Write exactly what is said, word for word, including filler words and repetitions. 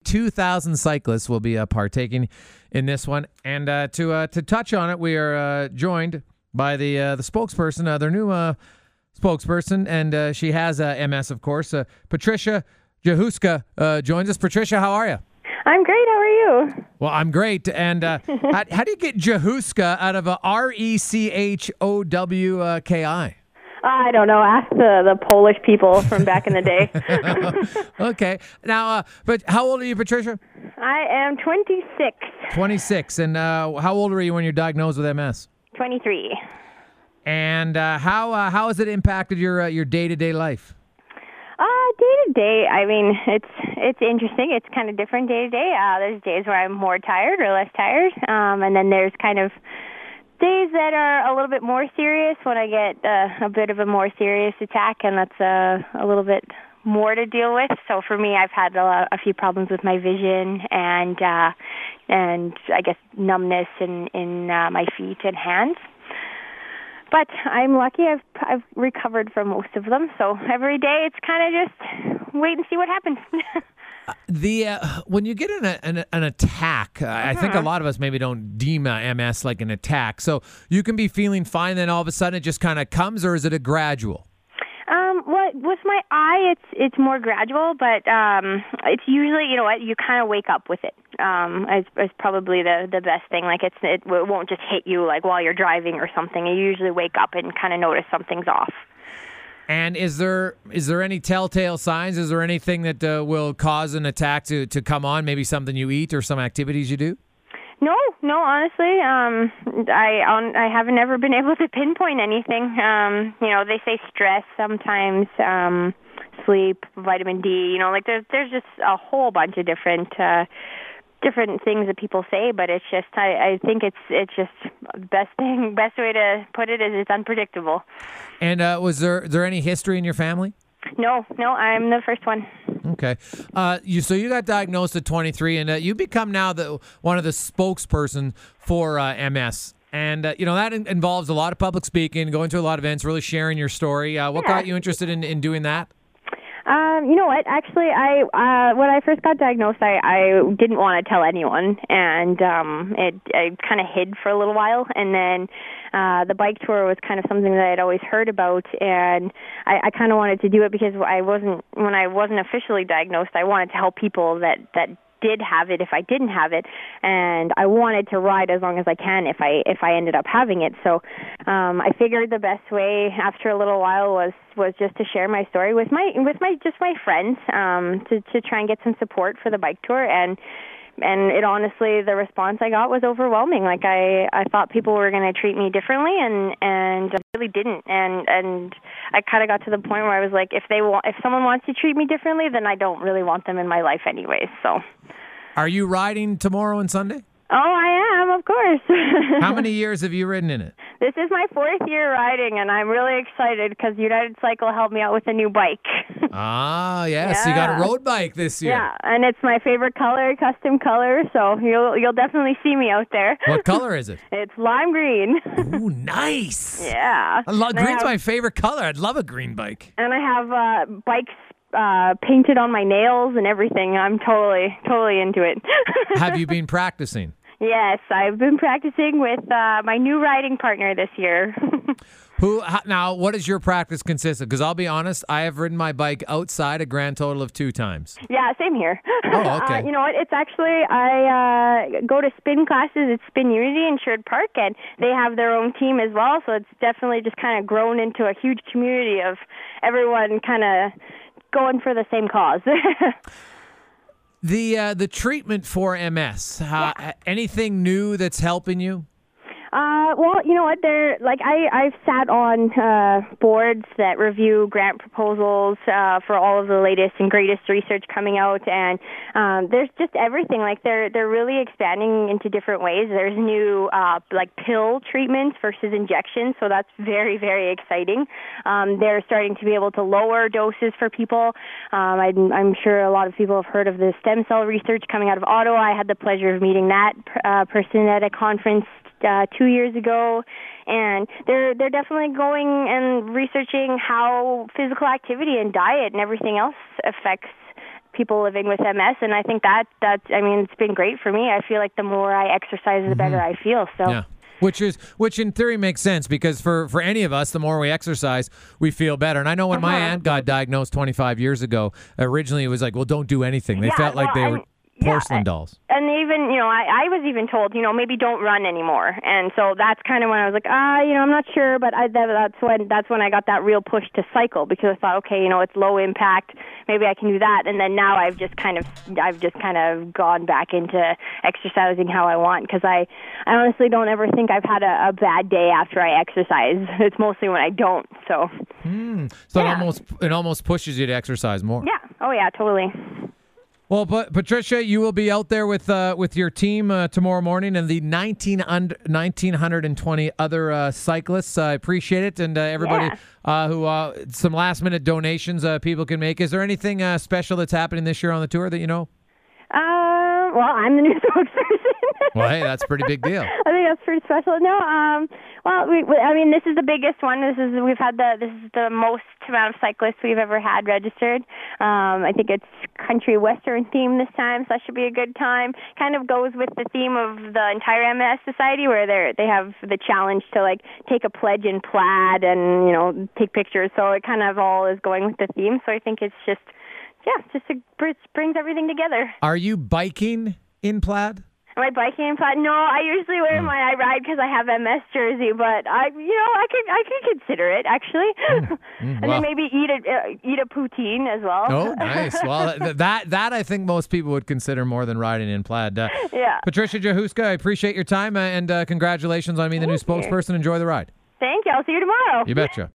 two thousand cyclists will be uh, partaking in this one. And uh, to uh, to touch on it, we are uh, joined by the uh, the spokesperson, uh, their new uh, spokesperson, and uh, she has uh, M S, of course. Uh, Patricia Jahuska uh, joins us. Patricia, how are you? I'm great. How are you? Well, I'm great. And uh, how, how do you get Jahuska out of a R E C H O W K I? I don't know. Ask the, the Polish people from back in the day. Okay. Now, uh, but how old are you, Patricia? I am twenty-six. twenty-six. And uh, how old were you when you're diagnosed with M S? twenty-three. And uh, how uh, how has it impacted your uh, your day-to-day life? Uh, day to day, I mean, it's it's interesting. It's kind of different day to day. Uh, there's days where I'm more tired or less tired, um, and then there's kind of days that are a little bit more serious when I get uh, a bit of a more serious attack, and that's uh, a little bit more to deal with. So for me, I've had a, lot, a few problems with my vision and uh, and I guess numbness in in uh, my feet and hands. But I'm lucky. I've I've recovered from most of them. So every day it's kind of just wait and see what happens. uh, the uh, when you get an an, an attack, uh, uh-huh. I think a lot of us maybe don't deem uh, M S like an attack. So you can be feeling fine, then all of a sudden it just kind of comes, or is it a gradual? Um, well, with my eye, it's it's more gradual, but um, it's usually, you know what, you kind of wake up with it. Um, is, is probably the the best thing. Like it's it, it won't just hit you like while you're driving or something. You usually wake up and kind of notice something's off. And is there is there any telltale signs? Is there anything that uh, will cause an attack to, to come on? Maybe something you eat or some activities you do? No, no, honestly, um, I on, I haven't ever been able to pinpoint anything. Um, you know, they say stress sometimes, um, sleep, vitamin D. You know, like there's there's just a whole bunch of different uh, different things that people say, but it's just I, I think it's it's just the best thing, best way to put it is it's unpredictable. And uh, was there there any history in your family? No, no, I'm the first one. Okay, uh, you so you got diagnosed at twenty-three, and uh, you become now the one of the spokesperson for uh, M S, and uh, you know that in- involves a lot of public speaking, going to a lot of events, really sharing your story. Uh, what Yeah. got you interested in, in doing that? Um, you know what? Actually, I uh, when I first got diagnosed, I, I didn't want to tell anyone, and um, it I kind of hid for a little while, and then uh, the bike tour was kind of something that I'd always heard about, and I, I kind of wanted to do it because I wasn't when I wasn't officially diagnosed. I wanted to help people that that. did have it if I didn't have it, and I wanted to ride as long as I can if I if I ended up having it. So um, I figured the best way after a little while was was just to share my story with my with my just my friends um, to to try and get some support for the bike tour. And and it honestly, the response I got was overwhelming. Like I, I thought people were going to treat me differently, and and really didn't. And and I kind of got to the point where I was like, if they want, if someone wants to treat me differently, then I don't really want them in my life anyways. So, are you riding tomorrow and Sunday? Oh, I am, of course. How many years have you ridden in it? This is my fourth year riding, and I'm really excited because United Cycle helped me out with a new bike. Ah, yes, yeah. You got a road bike this year. Yeah, and it's my favorite color, custom color, so you'll you'll definitely see me out there. What color is it? It's lime green. Ooh, nice. Yeah. I love, And I green's have- my favorite color. I'd love a green bike. And I have uh, bikes uh, painted on my nails and everything. I'm totally, totally into it. Have you been practicing? Yes, I've been practicing with uh, my new riding partner this year. Who how, now? What does your practice consist of? Because I'll be honest, I have ridden my bike outside a grand total of two times. Yeah, same here. Oh, okay. Uh, you know what? It's actually I uh, go to spin classes at Spin Unity in Sherwood Park, and they have their own team as well. So it's definitely just kind of grown into a huge community of everyone kind of going for the same cause. The uh, the treatment for M S. Uh, Yeah. Anything new that's helping you? Uh, well, you know what? There, like I, I've sat on uh, boards that review grant proposals uh, for all of the latest and greatest research coming out, and um, there's just everything. Like they're they're really expanding into different ways. There's new uh, like pill treatments versus injections, so that's very very exciting. Um, they're starting to be able to lower doses for people. Um, I'm, I'm sure a lot of people have heard of the stem cell research coming out of Ottawa. I had the pleasure of meeting that uh, person at a conference Uh, two years ago, and they're they're definitely going and researching how physical activity and diet and everything else affects people living with M S, and I think that that's I mean it's been great for me. I feel like the more I exercise, the better I feel. So. Yeah. Which is, which in theory makes sense because for, for any of us, the more we exercise, we feel better. And I know when my Uh-huh. aunt got diagnosed twenty-five years ago, originally it was like, well, don't do anything. They Yeah, felt like well, they were and- yeah, porcelain I- dolls. And even, you know, I, I was even told, you know, maybe don't run anymore. And so that's kind of when I was like, ah, you know, I'm not sure, but I, that, that's when that's when I got that real push to cycle because I thought, okay, you know, it's low impact, maybe I can do that. And then now I've just kind of, I've just kind of gone back into exercising how I want because I, I honestly don't ever think I've had a, a bad day after I exercise. It's mostly when I don't. So. Hmm. So Yeah. it almost it almost pushes you to exercise more. Yeah. Oh yeah, totally. Well, but Patricia, you will be out there with uh, with your team uh, tomorrow morning and the nineteen und- one thousand nine hundred twenty other uh, cyclists. I appreciate it. And uh, everybody Yeah. uh, who, uh, some last minute donations uh, people can make. Is there anything uh, special that's happening this year on the tour that you know? Uh, well, I'm the new spokesperson. Well, hey, that's a pretty big deal. I think that's pretty special. No, um, well, we, we, I mean, this is the biggest one. This is we've had the this is the most amount of cyclists we've ever had registered. Um, I think it's country western theme this time, so that should be a good time. Kind of goes with the theme of the entire M S Society, where they they have the challenge to like take a pledge in plaid and you know take pictures. So it kind of all is going with the theme. So I think it's just yeah, just a, it brings everything together. Are you biking in plaid? Am I biking in plaid? No, I usually wear my I ride because I have M S jersey, but I, you know, I could I could consider it actually, and well. then maybe eat a uh, eat a poutine as well. Oh, nice. Well, th- that that I think most people would consider more than riding in plaid. Uh, Yeah. Patricia Jahuska, I appreciate your time uh, and uh, congratulations on being the new Thank you. spokesperson. Enjoy the ride. Thank you. I'll see you tomorrow. You betcha.